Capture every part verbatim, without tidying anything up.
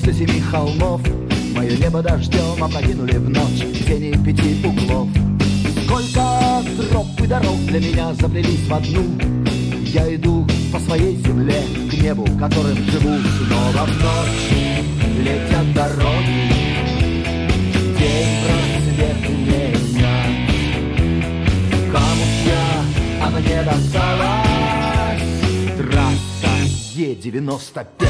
после семи холмов мое небо дождем опрокинули в ночь тени пяти углов. Сколько троп и дорог для меня заплелись в одну. Я иду по своей земле к небу, которым живу. Снова в ночь летят дороги, день просвет меня. Кому я, а мне досталась трасса Е девяносто пять.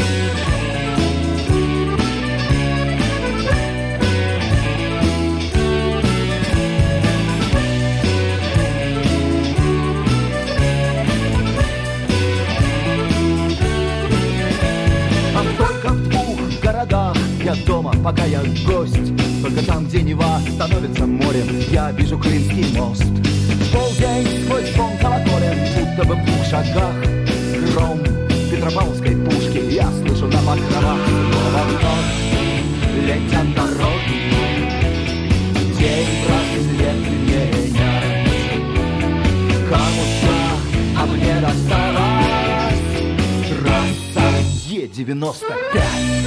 Я дома, пока я гость. Только там, где Нева становится морем, я вижу Клинский мост. Полдень сквозь звон колоколен, будто бы в двух шагах. Гром Петропавловской пушки я слышу на покровах. Снова в ночь летят дороги, день просвет меня. Кому-то, а мне досталась трасса Е девяносто пять.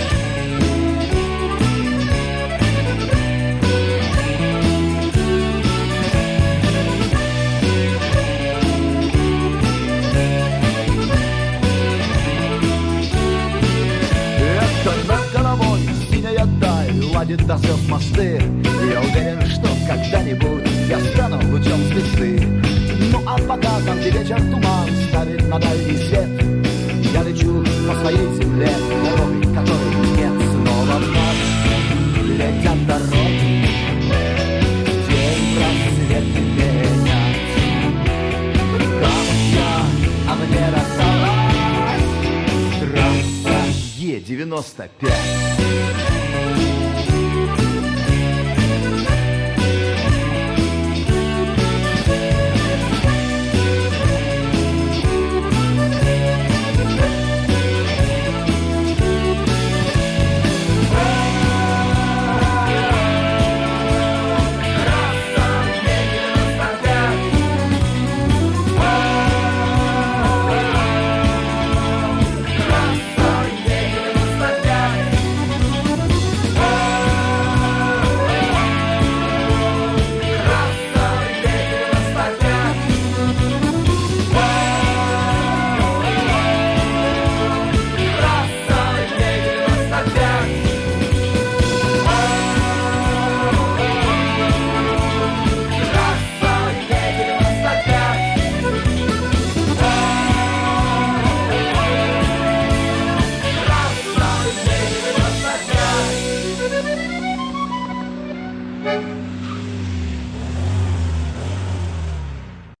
Ладит до слез мосты. Я уверен, что когда-нибудь я стану лучом звезды. Ну а пока там, где вечер туман ставит на дальний свет, я лечу по своей земле, дорогой которой нет. Снова в ночь летят дороги, день просвет менять. Кому я, а мне досталась трасса Е девяносто пять.